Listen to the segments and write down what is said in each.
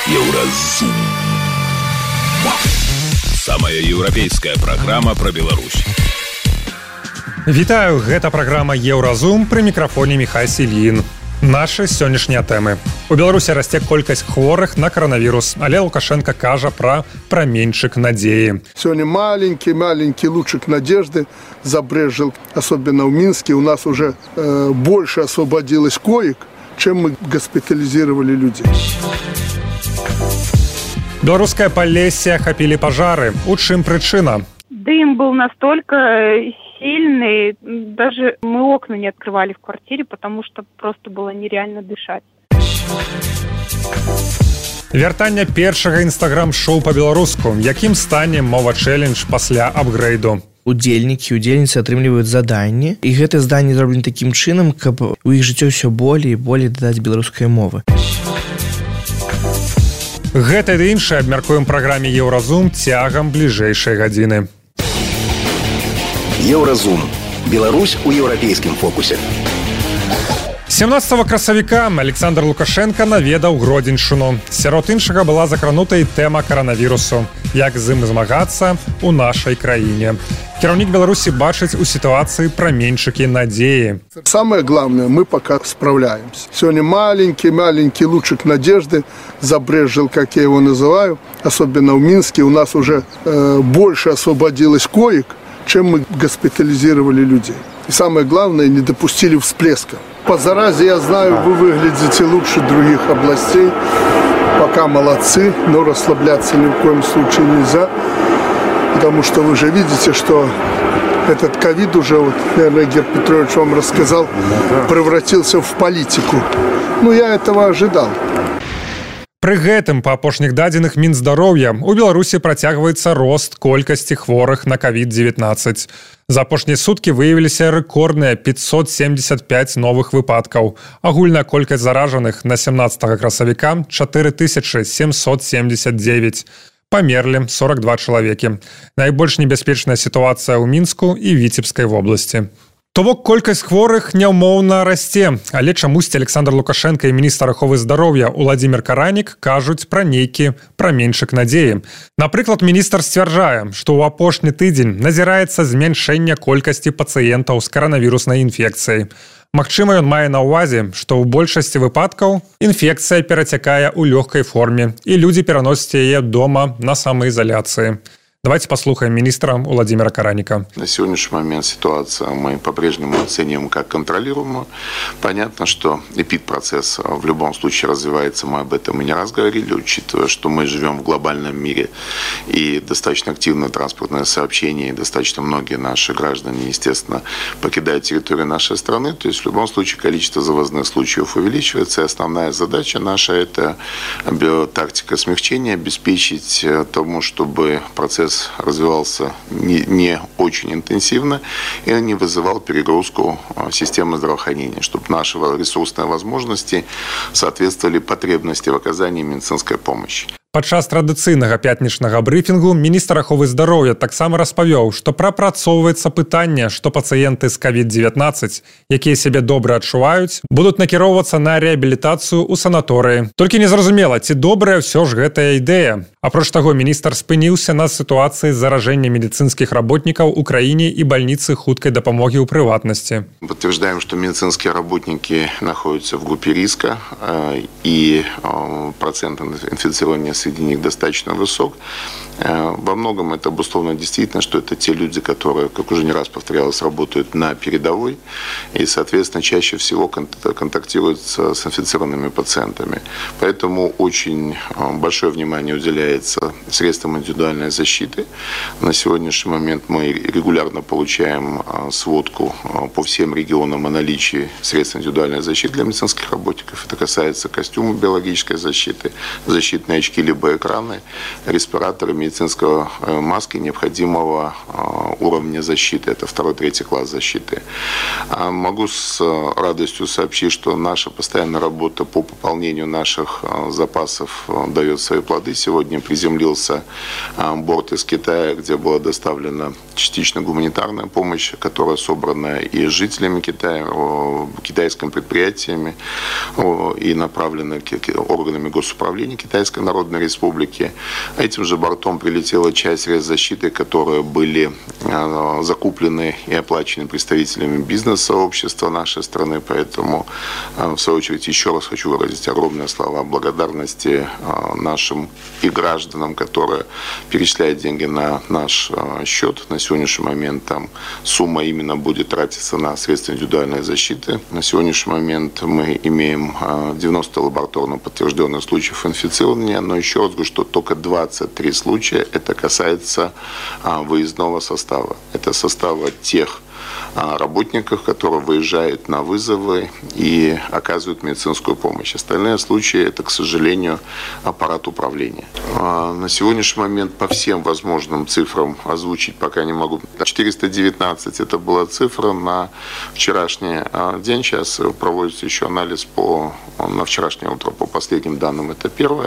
Еўразум. Самая еўрапейская праграма пра Беларусь. Вітаю, гэта праграма Еўразум, пры мікрафоне Міхай Сільін. Нашы сённяшнія тэмы. У Беларусі расце колькасць хворых на коронавірус, але Лукашенко кажа пра праменьчык надзеі. Сегодня маленький лучик надежды забрезжил, особенно в Минске. У нас уже больше освободилось коек, чем мы госпитализировали людей. Беларускае Полесье ахапілі пажары. У чым прычына? Дым был настолько сильный, даже мы окна не открывали в квартире, потому что просто было нереально дышать. Вяртанне першага інстаграм-шоу па-беларуску. Якім стане мова-чэлендж пасля апгрэйду? Удзельнікі, удзельніцы атрымліваюць заданні, і гэтыя заданні зроблены такім чынам, каб у іх жыццё ўсё болей і болей дадаць беларускай мовы. Гэта і іншае абмяркуем праграме Еўразум цягам бліжэйшай гадзіны. Еўразум. Беларусь у еўрапейскім фокусе. 17 красавіка Александр Лукашенко наведаў Гродзеншчыну. Сярод іншага была закранута і тэма коронавірусу. Як з ім змагацца ў нашай краіне. Кіраўнік Беларусі бачыць у сітуацыі праменьчыкі надзеі. Самое главное, мы пока справляемся. Сегодня маленький лучик надежды забрезжил, как я его называю. Особенно в Минске у нас уже больше освободилось коек, чем мы госпитализировали людей. И самое главное, не допустили всплеска. По заразе, я знаю, вы выглядите лучше других областей. Пока молодцы, но расслабляться ни в коем случае нельзя. Потому что вы же видите, что этот ковид уже, вот, наверное, Герб Петрович вам рассказал, превратился в политику. Ну, я этого ожидал. Пры гэтым, па апошніх дадзеных Мінздароўя, у Беларусі працягваецца рост колькасці хворых на COVID-19. За апошнія суткі выявіліся рэкордныя 575 новых выпадкаў. Агульная колькасць заражаных на 17 красавіка – 4779. Памерлі 42 чалавекі. Найбольш небяспечная сітуацыя ў Мінску і Віцебскай вобласці. То бок колькасць хворых няўмоўна расце, але чамусьці Александр Лукашенко і міністр аховы здароўя Уладзімір Каранік кажуць пра нейкі праменьчык надзеі. Напрыклад, міністр сцвярджае, што ў апошні тыдзень назіраецца змяншэнне колькасці пацыентаў з каранавіруснай інфекцыяй. Магчыма, ён мае на ўвазе, што ў большасці выпадкаў інфекцыя перацякае ў лёгкай форме, і людзі пераносяць яе дома на самаізаляцыі. Давайте послушаем министра Владимира Караника. На сегодняшний момент ситуацию мы по-прежнему оцениваем как контролируемую. Понятно, что эпидпроцесс в любом случае развивается, мы об этом и не раз говорили, учитывая, что мы живем в глобальном мире и достаточно активно транспортное сообщение, и достаточно многие наши граждане, естественно, покидают территорию нашей страны. То есть в любом случае количество завозных случаев увеличивается, и основная задача наша – это биотактика смягчения, обеспечить тому, чтобы процесс развивался не очень интенсивно и не вызывал перегрузку системы здравоохранения, чтобы наши ресурсные возможности соответствовали потребности в оказании медицинской помощи. Падчас традыцыйнага пятнічнага брыфінгу міністр аховы здароўя таксама распавёў, што прапрацоўваецца пытанне, што пацыенты з COVID-19, якія сябе добра адчуваюць, будуць накіроўвацца на рэабілітацыю ў санаторыі. Толькі незразумела, ці добрая ўсё ж гэтая ідэя. Апроч таго, міністр спыніўся на сітуацыі заражэння медицинских работников у краіне і бальніцы хуткай дапамогі ў прыватнасці. Подтверждаем, что медицинские работники находятся в группе риска, и процент инфицирования среди них достаточно высок. Во многом это обусловлено действительно, что это те люди, которые, как уже не раз повторялось, работают на передовой и, соответственно, чаще всего контактируют с инфицированными пациентами. Поэтому очень большое внимание уделяется средствам индивидуальной защиты. На сегодняшний момент мы регулярно получаем сводку по всем регионам о наличии средств индивидуальной защиты для медицинских работников. Это касается костюмов биологической защиты, защитные очки либо экраны, респираторы, медицинского маски необходимого уровня защиты. Это 2-3 класс защиты. Могу с радостью сообщить, что наша постоянная работа по пополнению наших запасов дает свои плоды. Сегодня приземлился борт из Китая, где была доставлена частично гуманитарная помощь, которая собрана и жителями Китая, китайскими предприятиями и направлена органами госуправления Китайской Народной Республики. Этим же бортом прилетела часть средств защиты, которые были закуплены и оплачены представителями бизнес-сообщества нашей страны. Поэтому, в свою очередь, еще раз хочу выразить огромные слова благодарности нашим и гражданам, которые перечисляют деньги на наш счет. На сегодняшний момент там сумма именно будет тратиться на средства индивидуальной защиты. На сегодняшний момент мы имеем 90 лабораторно подтвержденных случаев инфицирования, но еще раз говорю, что только 23 случая это касается выездного состава. Это состава тех работников, которые выезжают на вызовы и оказывают медицинскую помощь. Остальные случаи – это, к сожалению, аппарат управления. На сегодняшний момент по всем возможным цифрам озвучить пока не могу. 419 – это была цифра на вчерашний день. Сейчас проводится еще анализ на вчерашнее утро по последним данным. Это первое.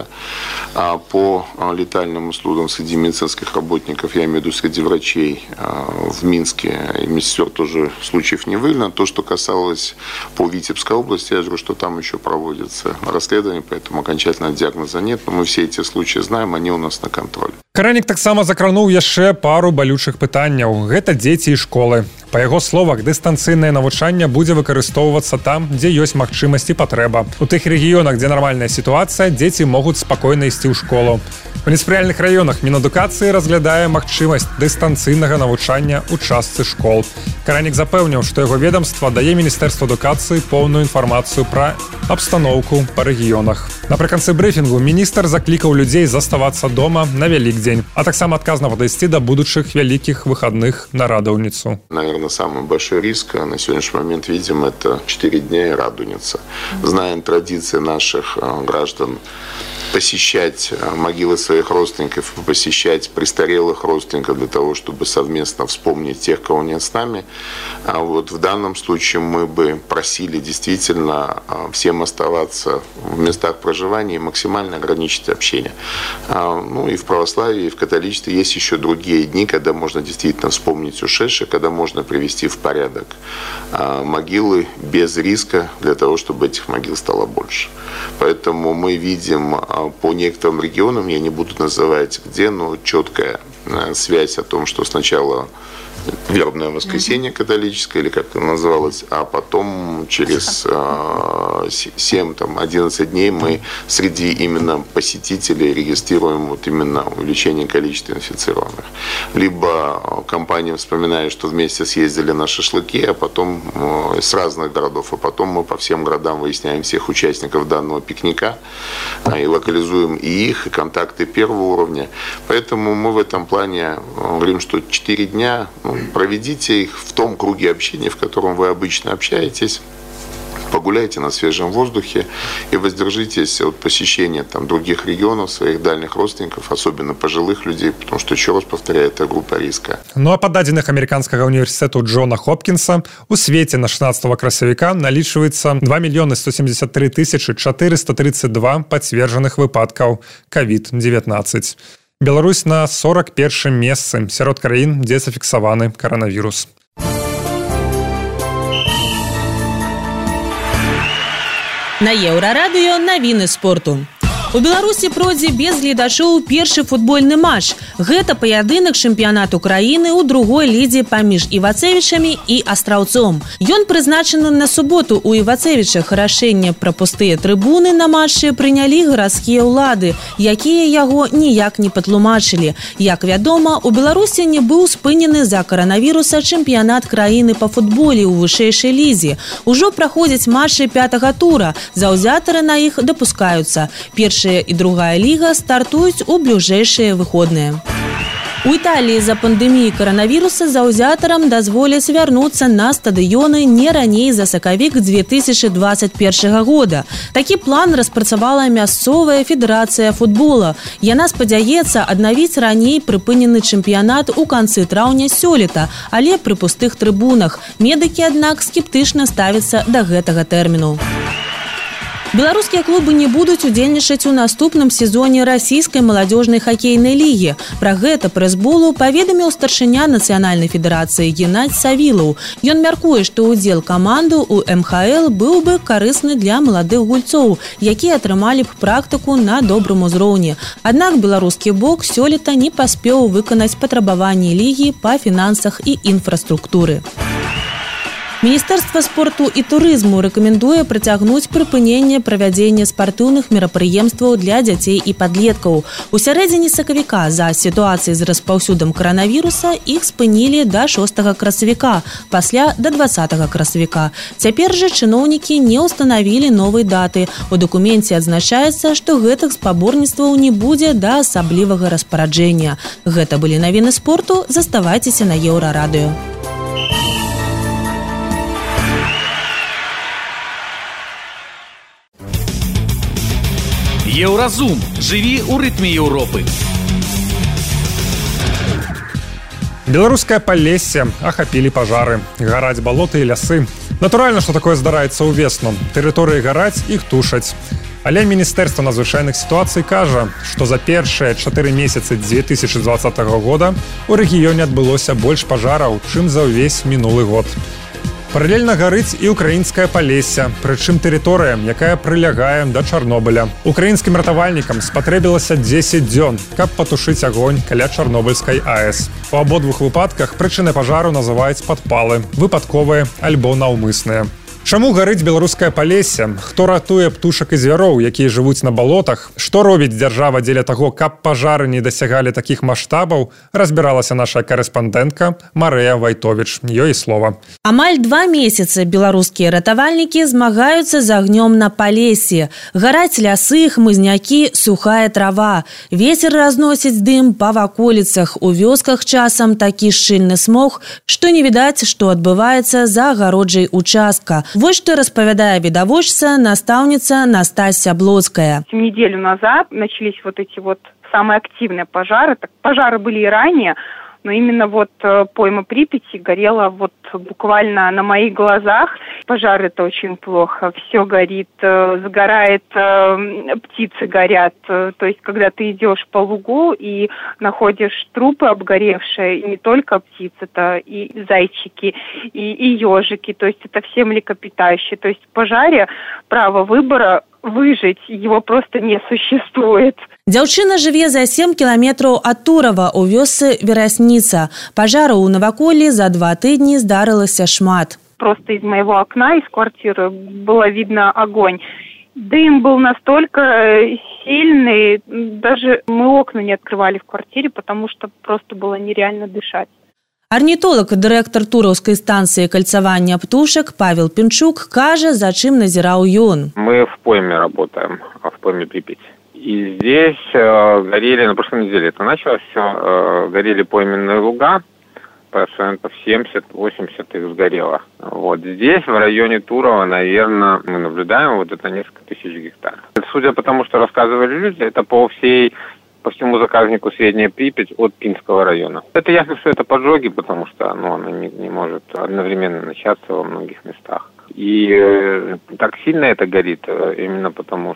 По летальным услугам среди медицинских работников, я имею в виду среди врачей в Минске и медсестер тоже случаев не выявлено. То, что касалось по Витебской области, я говорю, что там еще проводится расследование, поэтому окончательного диагноза нет, но мы все эти случаи знаем, они у нас на контроле. Каранік таксама закрануў яшчэ пару балючых пытанняў. Гэта дзеці і школы. Па яго словах, дыстанцыйнае навучанне будзе выкарыстоўвацца там, дзе ёсць магчымасць і патрэба. У тых рэгіёнах, дзе нармальная сітуацыя, дзеці могуць спакойна ісці ў школу. У неспрыяльных раёнах Мінадукацыі разглядае магчымасць дыстанцыйнага навучання ў частцы школ. Каранік запэўніў, што яго ведомства дае Міністэрству адукацыі поўную інфармацыю пра абстаноўку па рэгіёнах. Напрыканцы брыфінгу міністр заклікаў людзей заставацца дома на Вялікдзень, а таксама адказна падысці да будучых вялікіх выходных на Радоўніцу. Наверное, самый большой риск на сегодняшний момент видим это 4 дня и Радоница. Знаем традиции наших граждан посещать могилы своих родственников, посещать престарелых родственников для того, чтобы совместно вспомнить тех, кого нет с нами. А вот в данном случае мы бы просили действительно всем оставаться в местах проживания и максимально ограничить общение. Ну и в православии, и в католичестве есть еще другие дни, когда можно действительно вспомнить ушедших, когда можно привести в порядок могилы без риска для того, чтобы этих могил стало больше. Поэтому мы видим по некоторым регионам, я не буду называть где, но четкая связь о том, что сначала вербное воскресенье католическое, или как это называлось, а потом через 7-11 дней мы среди именно посетителей регистрируем вот именно увеличение количества инфицированных. Либо компания вспоминает, что вместе съездили на шашлыки, а потом с разных городов, а потом мы по всем городам выясняем всех участников данного пикника и локализуем и их, и контакты первого уровня. Поэтому мы в этом плане говорим, что 4 дня проведите их в том круге общения, в котором вы обычно общаетесь. Погуляйте на свежем воздухе и воздержитесь от посещения других регионов, своих дальних родственников, особенно пожилых людей, потому что, еще раз повторяю, это группа риска. Ну а по дадзеных американскага універсітэту Джона Хопкінса, у свеце на 16 красавіка налічваецца 2 173 432 пацверджаных выпадкаў COVID-19. Беларусь на 41-м месцы сярод краін, дзе зафіксаваны каранавірус. На Еўрарадыё навіны спорту. У Беларусі пройдзе без гледачоў першы футбольны матч. Гэта паядынак чэмпіянату краіны ў другой лідзе паміж Івацевічамі і Астраўцом. Ён прызначаны на суботу ў Івацевічах. Рашэнне пра пустыя трыбуны на матчы прынялі гарадскія ўлады, якія яго ніяк не патлумачылі. Як вядома, у Беларусі не быў спынены з-за каранавіруса чэмпіянат краіны па футболе ў вышэйшай лізе. Ужо праходзяць матчы 5-го тура. Заўзятары на іх дапускаюцца. Першая і другая ліга стартуюць у бліжэйшыя выходныя. У Італіі за пандэміі каранавіруса заўзятарам дазволяць вярнуцца на стадыёны не раней за сакавік 2021 года. Такі план распрацавала мясцовая федэрацыя футбола. Яна спадзяецца аднавіць раней прыпынены чэмпіянат у канцы траўня сёлета, але пры пустых трыбунах. Медыкі, аднак, скептычна ставяцца да гэтага тэрміну. Беларускія клубы не будуць удзельнічаць у наступным сезоне расійскай маладзёжнай хакейнай лігі. Пра гэта прэс-болу паведаміў старшыня нацыянальнай федэрацыі Геннадзь Савілаў. Ён мяркуе, што ўдзел каманды ў МХЛ быў бы карысны для маладых гульцоў, якія атрымалі б практыку на добрым узроўні. Аднак беларускі бок сёлета не паспеў выканаць патрабаванні лігі па фінансах і інфраструктуры. Міністэрства спорту і турызму рэкамендуе працягнуць прыпыненне правядзення спартыўных мерапрыемстваў для дзяцей і падлеткаў. У сярэдзіне сакавіка за сітуацыяй з распаўсюдам каранавіруса іх спынілі да 6 красавіка, пасля да 20 красавіка. Цяпер жа чыноўнікі не ўстанавілі новай даты. У дакуменце адзначаецца, што гэтых спаборніцтваў не будзе да асаблівага распараджэння. Гэта былі навіны спорту. Заставайцеся на Еўрарадыё. Еўразум. Жыві ў рытме Еўропы. Беларускае Палессе ахапілі пажары. Гараць балоты і лясы. Натуральна, што такое здараецца ўвесну. Тэрыторыі гараць, іх тушаць. Але Міністэрства надзвычайных сітуацый кажа, што за першыя 4 месяцы 2020 года ў рэгіёне адбылося больш пажараў, чым за ўвесь мінулы год. Паралельна гарыць і ўкраінскае Палессе, прычым тэрыторыя, якая прылягае да Чарнобыля. Украінскім ратавальнікам спатрэбілася 10 дзён, каб патушыць агонь каля Чарнобыльскай АЭС. У абодвух выпадках прычынай пажару называюць падпалы, выпадковыя альбо наўмысныя. Чаму гарыць беларускае Палессе? Хто ратуе птушак і звяроў, якія жывуць на балотах? Што робіць дзяржава дзеля таго, каб пажары не дасягалі такіх маштабаў? Разбіралася наша корэспандэнтка Марыя Вайтовіч. Ёй слова. Амаль 2 месяцы беларускія ратавальнікі змагаюцца з агнём на Палесе. Гараць лясы, хмызнякі, сухая трава. Вецер разносіць дым па ваколіцах. У вёсках часам такі шчыльны смог, што не відаць, што адбываецца за агароджай участка. Вот что распавядае відавочца, настаўніца Настасья Блоцкая. Неделю назад начались вот эти вот самые активные пожары. Так, пожары были и ранее, но именно вот пойма Припяти горела вот буквально на моих глазах. Пожар — это очень плохо. Все горит, сгорает, птицы горят. То есть, когда ты идешь по лугу и находишь трупы обгоревшие, и не только птиц, это и зайчики, и ежики. То есть, это все млекопитающие. То есть, в пожаре право выбора выжить, его просто не существует. Дзяўчына жыве за 7 кіламетраў ад Турава ў вёсцы Верасніца. Пажараў у наваколлі за 2 тыдні здарылася шмат. Просто из моего окна, из квартиры было видно огонь. Дым был настолько сильный, даже мы окна не открывали в квартире, потому что просто было нереально дышать. Арнітолог, дырэктар тураўскай станцыі кальцавання птушак Павел Пінчук кажа, за чым назіраў ён. Мы в пойме работаем, в пойме Припять. И здесь горели, на прошлой неделе это началось все, горели пойменные луга, процентов 70-80 их сгорело. Вот здесь, в районе Турова, наверное, мы наблюдаем вот это несколько тысяч гектаров. Судя по тому, что рассказывали люди, это по всему заказнику Средняя Припять от Пинского района. Это ясно, что это поджоги, потому что оно не может одновременно начаться во многих местах. И так сильно это горит именно потому,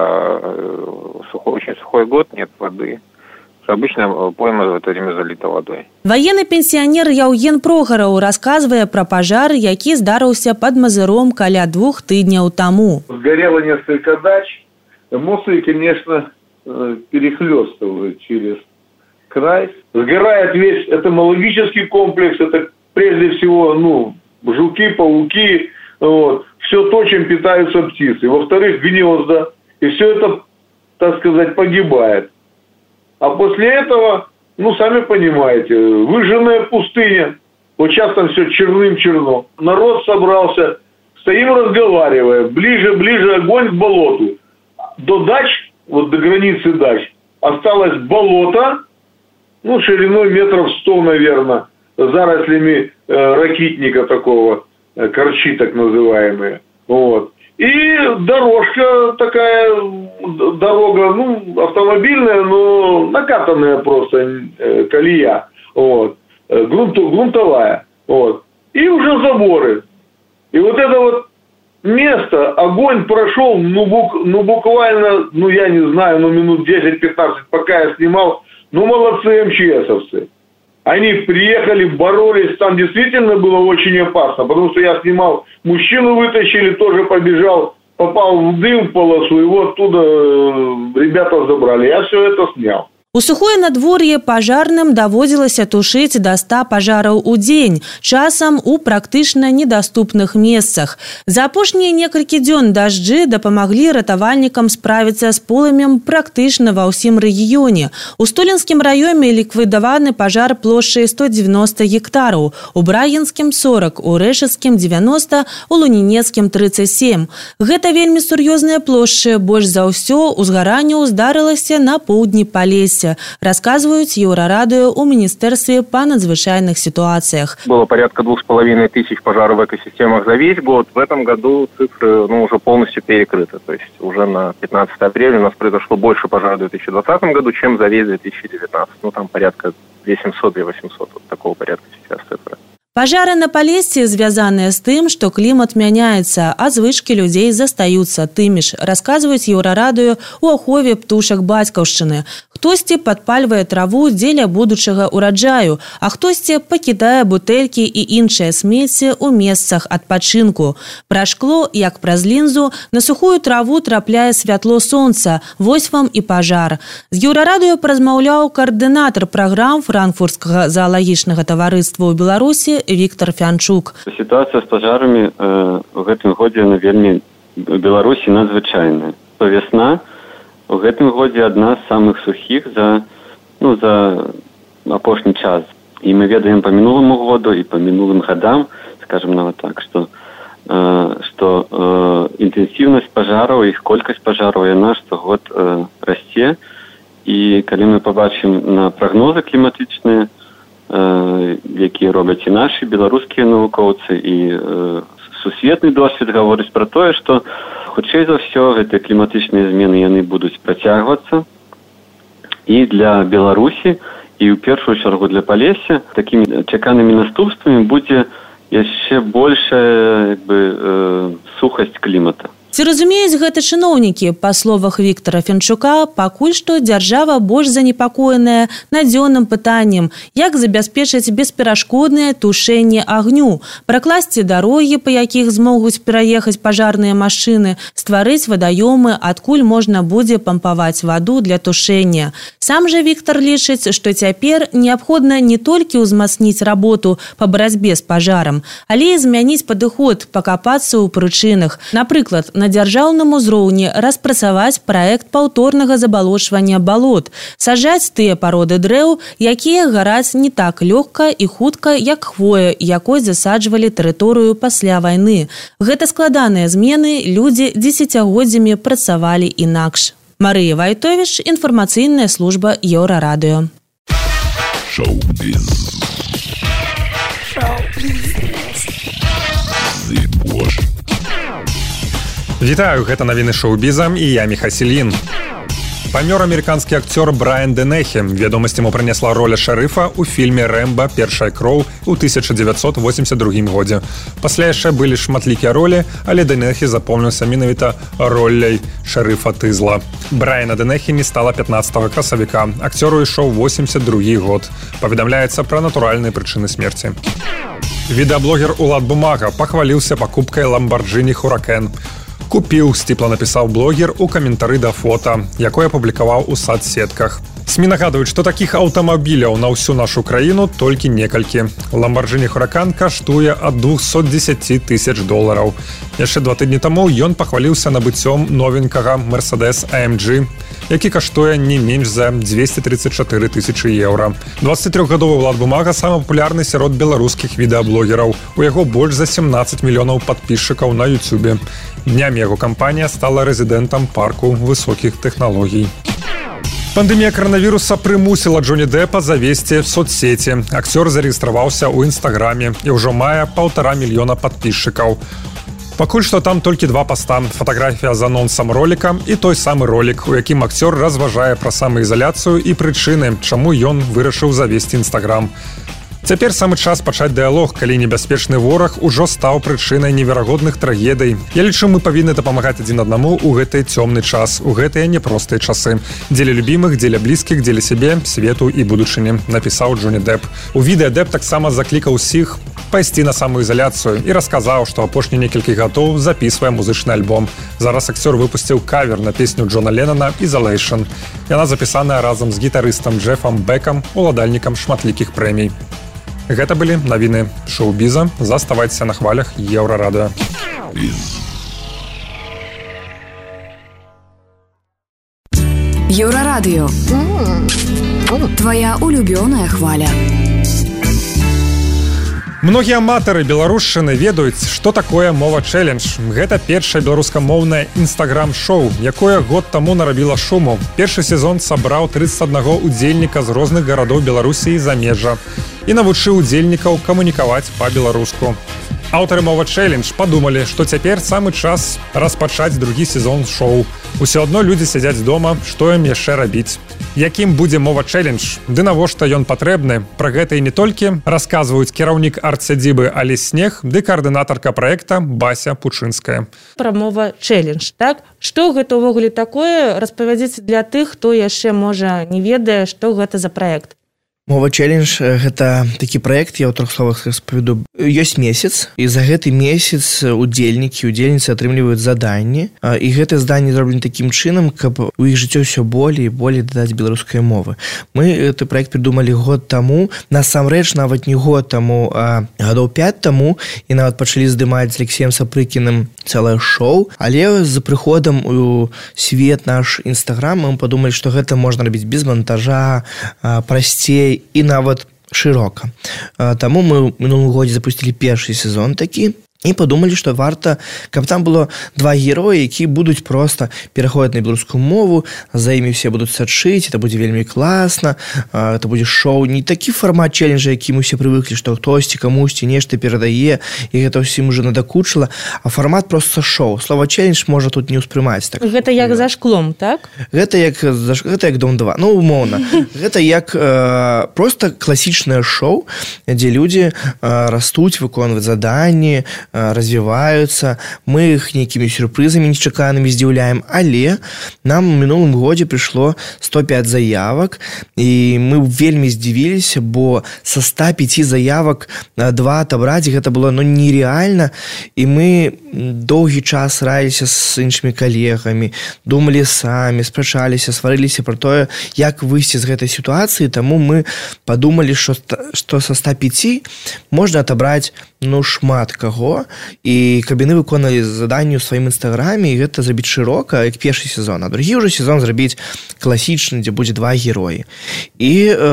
что очень сухой год, нет воды. Обычно пойма в это время залита водой. Военный пенсионер Яўген Прохараў рассказывае про пожар, які здарыўся под Мазыром каля 2 тыдняў таму. Сгорело несколько дач. Эмоции, конечно, перехлестывают через край. Сгорает весь этимологический комплекс. Это прежде всего, жуки, пауки, все то, чем питаются птицы. Во-вторых, гнезда. И все это, так сказать, погибает. А после этого, сами понимаете, выжженная пустыня. Вот сейчас там все черным-черно. Народ собрался, стоим, разговариваем. Ближе огонь к болоту. До дач, вот до границы дач, осталось болото, шириной метров 100, наверное, зарослями ракитника такого, корчи так называемые. Вот. И дорожка такая, дорога, автомобильная, но накатанная просто колея, грунтовая. Вот. И уже заборы. И вот это вот место, огонь прошел, буквально, я не знаю, минут 10-15, пока я снимал. Молодцы МЧСовцы. Они приехали, боролись, там действительно было очень опасно, потому что я снимал, мужчину вытащили, тоже побежал, попал в дым в полосу, его оттуда ребята забрали. Я все это снял. У сухое надвор'е пажарным даводзілася тушыць да 100 пажараў у дзень, часам у практычна недаступных месцах. За апошнія некалькі дзён дажджы дапамаглі ратавальнікам справіцца з полымем практычна ва ўсім рэгіёне. У Столінскім раёне ліквідаваны пажар плошчай 190 гектараў, у Брагінскім 40, у Рэшыцкім 90, у Лунінецкім 37. Гэта вельмі сур'ёзныя плошчы, больш за ўсё узгаранняў здарылася на поўдні Палесся, рассказывают Еврорадио о Министерстве по надзвычайных ситуациях. Было порядка 2500 пожаров в экосистемах за весь год. В этом году цифры уже полностью перекрыты. То есть уже на 15 апреля у нас произошло больше пожаров в 2020 году, чем за весь 2019. Там порядка 2700 и 800. Вот такого порядка сейчас цифры. Пажары на Палессе звязаныя з тым, што клімат мяняецца, а звычкі людзей застаюцца тымі ж, расказваюць Еўрарадыё у ахове птушак бацькаўшчыны. Хтосьці падпальвае траву дзеля будучага ўраджаю, а хтосьці пакідае бутэлькі і іншыя смецце ў месцах адпачынку. Праз шкло, як праз лінзу, на сухую траву трапляе святло сонца. Вось вам і пажар. З Еўрарадыё паразмаўляў каардынатар праграм франкфуртскага заалагічнага таварыства ў Беларусі Віктор Фянчук. Ситуация с пожарами в гэтым годзе на вельмі в Беларусі надзвычайная. То весна в гэтым годзе одна з самых сухих за апошні час. І мы ведаем по мінуламу году і по мінулым годам, скажем нават так, что интенсивность пожаров, их колькость пожаров, яна штогод расце. І калі мы побачым на прогнозы кліматычныя, якія робяць і нашы беларускія навукоўцы, і сусветны досвед гаворыць пра тое, што хутчэй за ўсё гэтыя кліматычныя змены яны будуць працягвацца. І для Беларусі, і ў першую чаргу для Палесся, такімі чаканымі наступствамі будзе яшчэ большая сухасць клімата. Ці разумеюць гэта чыноўнікі? Па словах Віктора Фянчука, пакуль што дзяржава больш занепакоеная надзённым пытаннем, як забяспечыць бесперашкоднае тушэнне агню, пракласці дарогі, па якіх змогуць пераехаць пажарныя машыны, стварыць вадаёмы, адкуль можна будзе пампаваць ваду для тушэння. Сам жа Віктор лічыць, што цяпер неабходна не толькі ўзмацніць работу па барацьбе з пажарам, але і змяніць падыход, пакапацца ў прычынах. Напрыклад, на дзяржаўным узроўні распрацаваць праект паўторнага забалочвання балот, саджаць тыя пароды дрэў, якія гараць не так лёгка і хутка, як хвоя, якой засаджвалі тэрыторыю пасля вайны. Гэта складаныя змены, людзі дзесяцігоддзямі працавалі інакш. Марыя Вайтовіч, інфармацыйная служба Еўрарадыё. Вітаю, гэта навіны шоу-біза і я Міха Сільін. Памёр амерыканскі акцёр Брайан Денехі. Вядомасць яму прынесла роля шарыфа ў фільме «Рэмба. Першая кроў» у 1982 годзе. Пасля яшчэ былі шматлікія ролі, але Денехі запомніўся менавіта роляй шарыфа Тызла. Брайана Денехі не стала 15 красавіка. Акцёру ішоў 82 год. Паведамляецца пра натуральныя прычыны смерці. Відэаблогер Улад Бумага пахваліўся пакупкай Lamborghini Huracan. Купіў, сціпла напісаў блогер у каментары да фота, якое апублікаваў у сацсетках. СМІ нагадваюць, што такіх аўтамабіляў на ўсю нашу краіну толькі некалькі. Lamborghini Huracan каштуе ад $210 000. Яшчэ 2 тыдні таму ён пахваліўся набыццём новенькага Mercedes AMG, які каштуе не менш за 234 000 евро. 23-гадовы Улад Бумага самы папулярны сярод беларускіх відэаблогераў. У яго больш за 17 мільёнаў падпісчыкаў на YouTube. Днямі яго кампанія стала рэзідэнтам парку высокіх тэхналогій. Пандемія коронавіруса прымусіла Джонні Деппа завесці в соцсеці. Акцёр зарэгістраваўся ў Інстаграме і ўжо мае 1,5 мільёна падпісчыкаў. Пакуль што там толькі 2 паста. Фатаграфія з анонсам роліка і той самы ролік, у якім акцёр разважае пра самаізаляцыю і прычыны, чаму ён вырашыў завесці Інстаграм. Цяпер самы час пачаць дыялог, калі небяспечны вораг ужо стаў прычынай неверагодных трагедый. Я лічу, мы павінны дапамагаць адзін аднаму ў гэты цёмны час, у гэтыя непростыя часы. Дзеля любімых, дзеля блізкіх, дзеля сябе, свету і будучыні, напісаў Джонні Депп. У відэа Депп таксама заклікаў усіх пайсці на самоізаляцыю і расказаў, што апошні некалькі гадоў запісвае музычны альбом. Зараз акцёр выпусціў кавер на песню Джона Леннона «Isolation». Яна запісаная разам з гітарыстам Джефам Бекам, уладальнікам шматлікіх прэмій. Гэта былі навіны шоу-біза. Заставайцеся на хвалях Еўрарадыё. Еўрарадыё. Твоя улюбёная хваля. Многія аматары беларушчыны ведаюць, што такое мова-чэлендж. Гэта першае беларускамоўнае інстаграм-шоу, якое год таму нарабіла шуму. Першы сезон сабраў 31 удзельніка з розных гарадоў Беларусі і замежжа і навучыў удзельнікаў камунікаваць па-беларуску. Аўтары мова-чэлендж падумалі, што цяпер самы час распачаць другі сезон шоу. Усё адно людзі сядзяць дома, што ім яшчэ рабіць. Якім будзе мова-чэлендж? Ды навошта ён патрэбны? Пра гэта і не толькі расказваюць кіраўнік арт-сядзібы Алесь Снег ды каардынатарка праекта Бася Пучынская. Пра мова-чэлендж, так? Што гэта ўвогуле такое? Распавядзіце для тых, хто яшчэ, можа, не ведае, што гэта за праект. Мова-чэлендж – гэта такі праект, я ў 3 словах распавяду. Ёсць месяц, і за гэты месяц удзельнікі, удзельніцы атрымліваюць заданні, і гэтыя заданні зроблены такім чынам, каб у іх жыццё ўсё болей і болей дадаць беларускай мовы. Мы гэты праект придумалі год таму, насамрэч нават не год таму, а гадоў 5 таму, і нават пачалі здымаць з Алексеем Сапрыкіным цэлае шоу, але з прыходам у свет наш інстаграм мы падумалі, што гэта можна рабіць без монтажа, прасцей, і нават шырока. Таму мы ў мінулым годзе запусцілі першы сезон такі і падумалі, што варта, каб там было 2 героі, які будуць проста пераходзіць на беларускую мову, за імі все будуць сачыць, это будзе вельмі класна, это будзе шоу, не такі фармат чэлленджа, які мы все прывыклі, што хтосьці камусьці нешта перадае, і гэта ўсім уже надакучыла, а фармат проста шоу. Слова чэллендж можа тут не ўспрымаць. Так. Гэта як за шклом, так? Гэта як Дом 2, ну, умоўна. Гэта як проста класічнае шоу, дзе людзі растуць, выконваюць заданні, развіваюцца, мы іх нейкімі сюрпрызамі нечаканымі здзіўляем, але нам у мінулым годзе прыйшло 105 заявак, і мы вельмі здзівіліся, бо са 105 заявак 2 адабраць, гэта было нереальна, і мы доўгі час раіліся з іншымі калегамі, думалі самі, спрачаліся, сварыліся пра тое, як выйсці з гэтай сітуацыі, таму мы падумалі, што са 105 можна адабраць шмат каго, і каб яны выконалі заданні ў сваім інстаграме, і гэта зрабіць шырока, як першы сезон, а другі ўжо сезон зрабіць класічны, дзе будзе 2 героі. І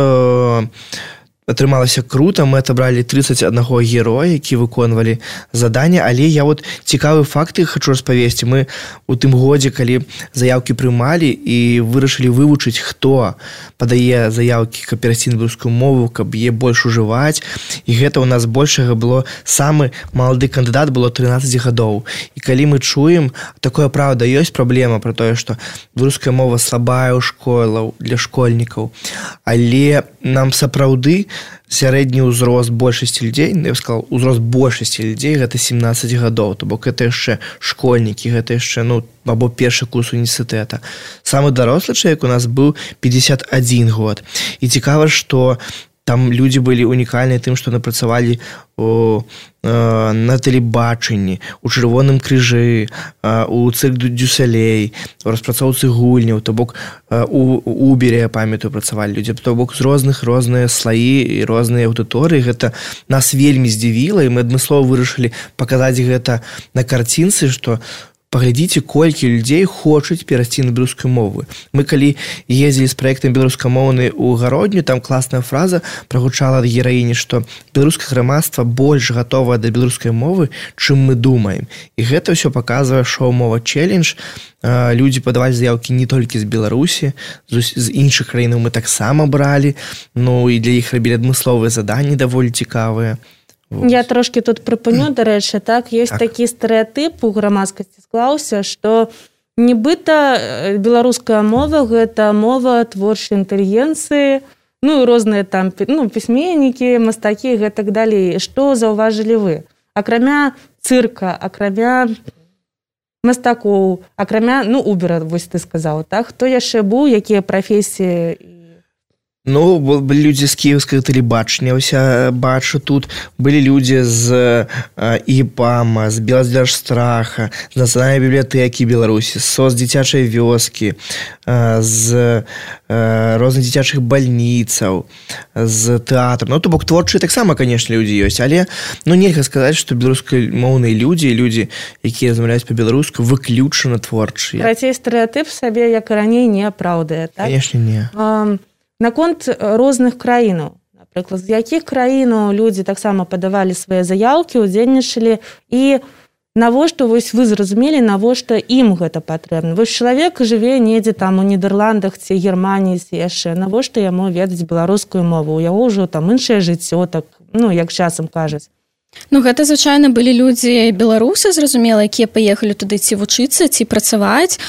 атрымалася круто, мы адабралі 31 героя, які выконвалі заданні, але я цікавы факты хочу распавесці. Мы у тым годзе, калі заявкі прымалі і вырашылі вывучыць, хто падае заявкі, каб перайсці на беларускую мову, каб яе больш ужываць, і гэта ў нас большага было, самы малады кандыдат было 13 гадоў. І калі мы чуем, такое правда, ёсць праблема пра тое, што беларуская мова слабая ў школах для школьнікаў, але нам сапраўды сярэдні ўзрост большасці людзей, я б сказал, узрост большасці людзей гэта 17 гадоў, то бок гэта яшчэ школьнікі, гэта яшчэ, або першы курс універсітэта. Самы дарослы чалавек у нас быў 51 год. І цікава, што там людзі былі унікальныя тым, што напрацавалі на тэлебачанні, у Чырвоным крыжы, у цырк дю Солей, у распрацоўцы гульняў, то бок у Убере, я памятаю, працавалі людзі, то бок з розныя слаі і розныя аўдыторыі. Гэта нас вельмі здзівіла, і мы адмыслова вырашылі паказаць гэта на карцінцы, што паглядзіце, колькі людзей хочуць перайсці на беларускую мову. Мы калі ездзілі з праектам беларускамоўны ў Гародню, там класная фраза прагучала ад гераіні, што беларускае грамадства больш гатовае да беларускай мовы, чым мы думаем. І гэта ўсё паказвае шоу «Мова-чэлендж». Людзі падавалі заявкі не толькі з Беларусі, з іншых краінаў мы таксама бралі, і для іх рабілі адмысловыя заданні даволі цікавыя. Я трошки тут прыпыню, дарэчы, так, ёсць такі стэрэатып у грамадскасці склаўся, што нібыта беларуская мова гэта мова творчай інтэлігенцыі, ну, розныя там пісьменнікі, мастакі і гэтак далей. Што заўважылі вы? Акрамя цырка, акрамя мастакоў, акрамя, ну, Убера, вось ты сказаў, так? Хто яшчэ быў, якія прафесіі? Ну, былі людзі з кіеўскага тэлебачання, ўся бачу тут. Былі людзі з ІПАМа, з Белаздзяржстраха, з Нацыянальнай бібліятэкі Беларусі, з СОС дзіцячай вёскі, з розных дзіцячых бальніцаў, з тэатру. Ну, то бок творчыя таксама, канешне, людзі ёсць, але, ну, нельга сказаць, што беларускамоўныя людзі, якія размаўляюць па-беларуску, выключана творчыя. Працей стэрэатып сабе, як і раней, не апраўдае, так? Канешне, не. Наконт розных краінаў, напрыклад, з якіх краінаў людзі таксама падавалі свае заяўкі, удзельнічалі, і навошта, вось вы зразумелі, навошта ім гэта патрэбна? Вось чалавек жыве недзе там у Нідерландах ці Германіі ці яшчэ, навошта яму ведаць беларускую мову? У яго ўжо там іншае жыццё, так, ну, як часам кажуць. Ну, гэта, звычайна, былі людзі беларусы, зразумела, якія паехалі туды ці вучыцца, ці працаваць,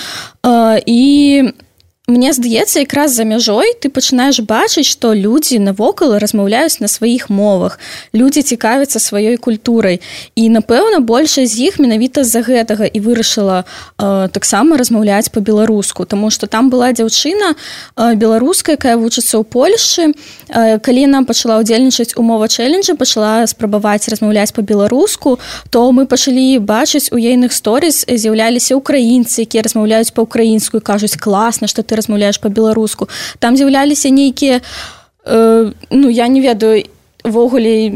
і мне здаецца, якраз за мяжой ты пачынаеш бачыць, што людзі навокал размаўляюць на сваіх мовах, людзі цікавяцца сваёй культурай, і, напэўна, большасць з іх менавіта з-за гэтага і вырашыла таксама размаўляць па-беларуску, таму што там была дзяўчына беларуская, якая вучыцца ў Польшчы, калі яна пачала ўдзельнічаць у мова-чэлленджы, пачала спрабаваць размаўляць па-беларуску, то мы пачалі бачыць у ейных сторіс з'яўляліся украінцы, якія размаўляюць па-украінску і кажуць: класна, што ты размаўляеш па-беларуску. Там з'яўляліся нейкія, ну, я не ведаю ввогуле,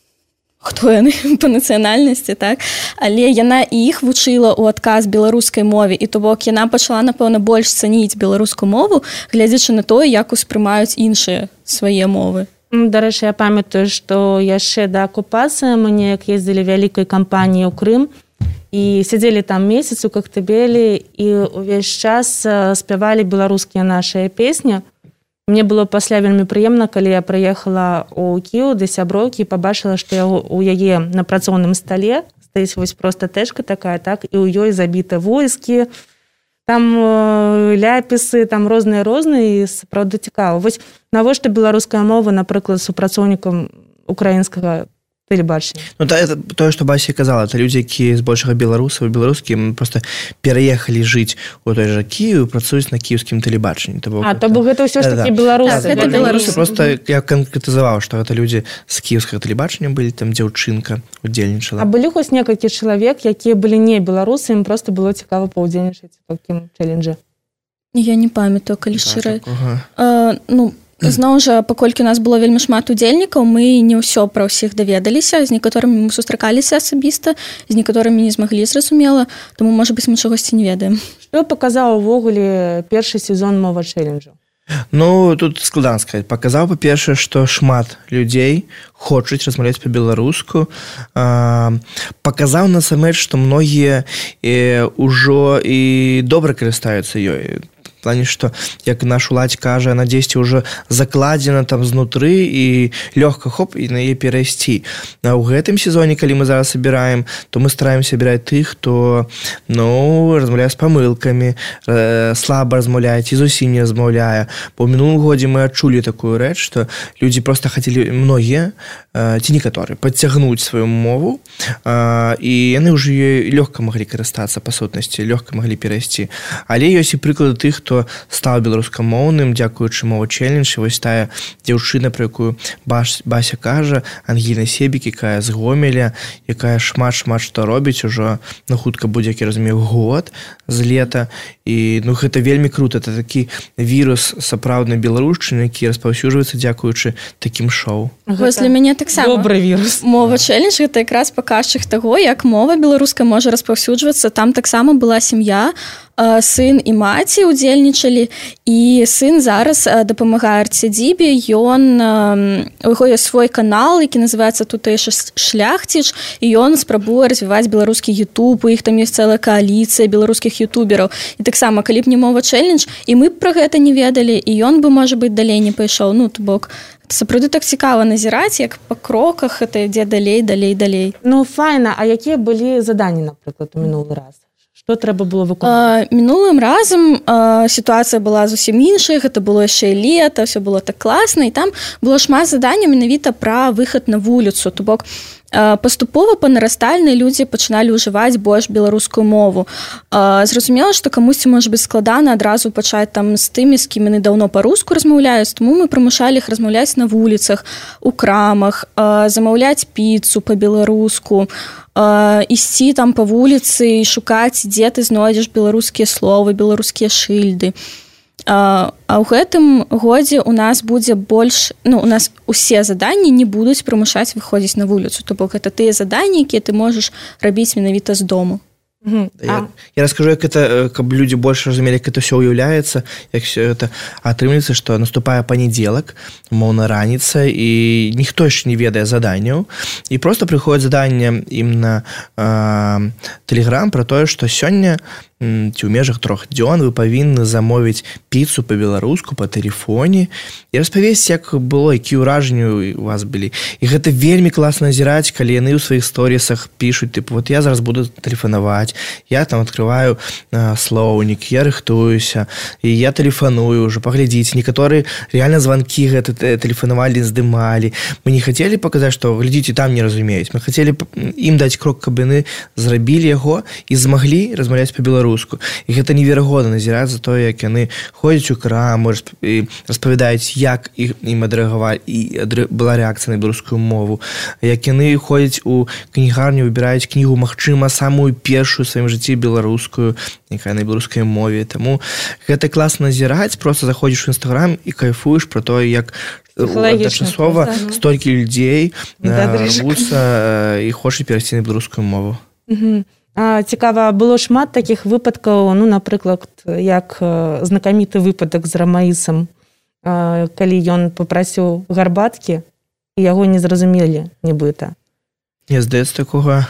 хто яны па нацыянальнасці, так? Але яна і іх вучыла ў адказ беларускай мове, і то бок яна пачала, напэўна, больш цаніць беларускую мову, гледзячы на тое, як успрымаюць іншыя свае мовы. Дарэчы, я памятаю, што яшчэ да акупацыі мы неяк ездзілі вялікай кампаніяй у Крым, і сядзелі там месяц у Коктебелі, і ўвесь час спявалі беларускія нашыя песні. Мне было пасля вельмі прыемна, калі я прыехала ў Кіеў да сяброўкі і пабачыла, што у яе на працоўным стале стаіць вось проста тэшка такая, так, і ў ёй забіты войскі, там ляпісы, там розныя, і сапраўды цікава. Вось навошта беларуская мова, напрыклад, супрацоўнікам украінскага тэлебачання? Ну, это тое, што Бася казала, это людзі, якія збольшага беларусаў і беларускія проста пераехалі жыць у той жа Кіеў, працуюць на кіеўскім тэлебачанні. То бок гэта ўсё ж такі беларусы. Гэта беларусы. Проста я канкрэтызаваў, што гэта людзі з кіеўскага тэлебачання былі, там дзяўчынка удзельнічала. А былі хоць некалькі чалавек, якія былі не беларусы, ім проста было цікава паўдзельнічаць у такім чэлленджы? Я не памятаю, калі шчыра. Ну, зноў жа, паколькі у нас было вельмі шмат удзельнікаў, мы не ўсё пра ўсіх даведаліся, з некаторымі мы сустракаліся асабіста, з некаторымі не змаглі, зразумела, таму, можа быць, мы чагосьці не ведаем. Што паказаў увогуле першы сезон мова-чэлленджу? Ну, тут складана сказаць. Паказаў, па-першае, што шмат людзей хочуць размаўляць па-беларуску. Паказаў насамрэч, што многія ўжо і добра карыстаюцца ёй. В плане, што, як наш уладзь кажа, яна дзесьці ўжо закладзена там знутры і лёгка, хоп, і на яе перайсці. А ў гэтым сезоне, калі мы зараз абіраем, то мы стараемся абіраць тых, хто, ну, размаўляе з памылкамі, слаба размаўляе ці зусім не размаўляе. Бо ў мінулым годзе мы адчулі такую рэч, што людзі проста хацелі, многія, ці некаторыя, падцягнуць сваю мову, і яны ўжо ёй лёгка маглі карыстацца, па сутнасці, лёгка маглі перайсці. Але ёсць і прыклады тых, хто стаў беларускамоўным, дзякуючы мова-чэлендж. Вось тая дзяўчына, про якую Бася кажа, Ангіна Себік, якая з Гомеля, якая шмат што робіць, ужо хутка будзе, як я разумею, год з лета. І, ну, гэта вельмі круто. Это такі вірус сапраўднай беларушчыны, які распаўсюджваецца дзякуючы такім шоу. Вось для мяне таксама добры вірус. Мова-чэлендж — гэта якраз паказчык таго, як мова беларуская можа распаўсюджвацца. Там таксама была сям'я, сын і маці удзельнічалі, і сын зараз дапамагае арт-сядзібе. Ён, у яго ёсць свой канал, які называецца «Тутэйшы шляхціч», і ён спрабуе развіваць беларускі ютуб, у іх там ёсць цэлая кааліцыя беларускіх ютубераў. І таксама, калі б не мова-чэлендж, і мы б пра гэта не ведалі, і ён бы, можа быць, далей не пайшоў. Ну, то бок, сапраўды так цікава назіраць, як па кроках гэта ідзе далей. Ну, файна. А якія былі заданні, напрыклад, у мінулы раз? Што трэба было выконваць? Мінулым разам сітуацыя была зусім іншай, гэта было яшчэ лета, все было так класна, і там было шмат заданняў менавіта пра выхад на вуліцу. То бок паступова па нарастальнай людзі пачыналі ўжываць больш беларускую мову. Зразумела, што камусьці можа быць складана адразу пачаць там з тымі, з кім яны даўно па-руску размаўляюць, таму мы прымушалі іх размаўляць на вуліцах, у крамах, замаўляць піцу па-беларуску, ісці там па вуліцы і шукаць, дзе ты знойдзеш беларускія словы, беларускія шыльды. А ў гэтым годзе у нас будзе больш, у нас усе заданні не будуць прымушаць выходзіць на вуліцу. То бок гэта тыя заданні, якія ты можаш рабіць менавіта з дому. Я раскажу, як это, каб людзі больш разумелі, як это все ўяўляецца, як все это атрымліваецца, што наступае панядзелак, умоўна раніца, і ніхто яшчэ не ведае заданняў, і просто прыходзіць заданне ім на Telegram пра тое, што сёння ці ў межах 3 дзён вы павінны замовіць піцу па-беларуску па тэлефоне і распавесці, як было, якія ўражанні у вас былі. І гэта вельмі класна назіраць, калі яны ў сваіх сторісах пішуць, тыпу, вот я зараз буду тэлефанаваць, я там открываю слоўнік, я рыхтуюся, і я тэлефаную ўжо, паглядзіце. Некаторыя реально званкі гэта тэлефанавалі, здымалі. Мы не хацелі паказаць, што, глядзіце, там не разумеюць. Мы хацелі ім даць крок, каб яны зрабілі яго і змаглі размаўляць па-беларуску. І гэта неверагодна назіраць за тое, як яны ходзяць у краму і распавядаюць, як ім адрэагавалі, і была рэакцыя на беларускую мову, як яны ходзяць у кнігарню, выбіраюць кнігу, магчыма, самую першую у сваім жыцці беларускую, якая на беларускай мове. Таму гэта класна назіраць, проста заходзіш у Instagram і кайфуеш пра тое, як адначасова столькі людзей рвуцца і хочуць перайсці на беларускую мову. Цікава, было шмат такіх выпадкаў, напрыклад, як знакаміты выпадак з Рамаісам, калі ён папрасіў гарбаткі, і яго не зразумелі, нібыта. Не здаецца такога?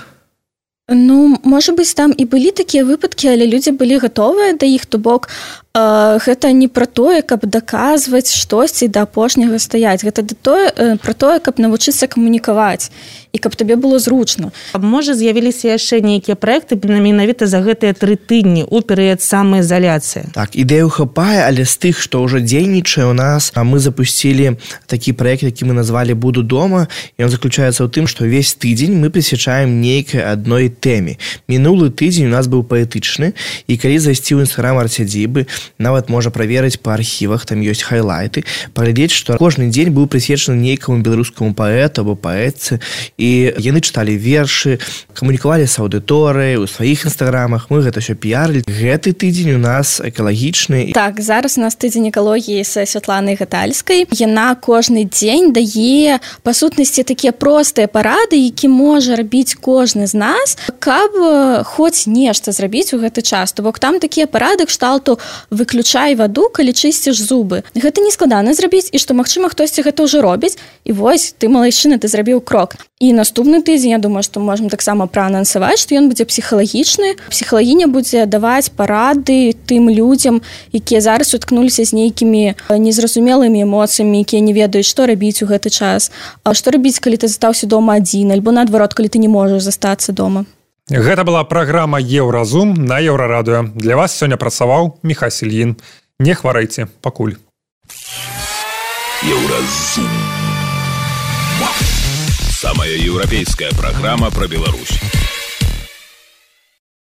Можа быць, там і былі такія выпадкі, але людзі былі гатовыя да іх, то бок гэта не пра тое, каб даказваць штосьці да апошняга стаяць. Гэта пра тое, каб навучыцца камунікаваць і каб табе было зручна. Можа, з'явіліся яшчэ нейкія праекты менавіта за гэтыя 3 тыдні ў перыяд самаізаляцыі? Так, ідэю хапае, але з тых, што ўжо дзейнічае у нас, мы запусцілі такі праект, які мы назвалі «Буду дома», і ён заключаецца ў тым, што ўвесь тыдзень мы прысвячаем нейкай адной тэме. Мінулы тыдзень у нас быў паэтычны, і калі зайсці ў Instagram арцядзібы, нават можа праверыць па архівах, там ёсць хайлайты, паглядзець, што кожны дзень быў прысвечаны нейкаму беларускаму паэту або паэтцы, і яны чыталі вершы, камунікавалі з аўдыторыяй у сваіх інстаграмах, мы гэта ўсё піарылі. Гэты тыдзень у нас экалагічны. Так, зараз у нас тыдзень экалогіі са Святланай Гатальскай. Яна кожны дзень дае, па сутнасці, такія простыя парады, які можа рабіць кожны з нас, каб хоць нешта зрабіць у гэты час. То бок там такія парады кшталту выключай ваду, калі чысціш зубы. Гэта не складана зрабіць, і што, магчыма, хтосьці гэта ўжо робіць, і вось, ты, малайчына, ты зрабіў крок. І наступны тыдзень, я думаю, што можам таксама праанансаваць, што ён будзе псіхалагічны. Псіхалагіня будзе даваць парады тым людзям, якія зараз уткнуліся з нейкімі незразумелымі эмоцыямі, якія не ведаюць, што рабіць у гэты час. Што рабіць, калі ты застаўся дома адзін, альбо наадварот, калі ты не можаш застацца дома. Гэта была праграма «Еўразум» на Еўрарадыё. Для вас сёння працаваў Міхась Ільін. Не хварайце, пакуль. Еўразум. Самая еўрапейская праграма пра Беларусь.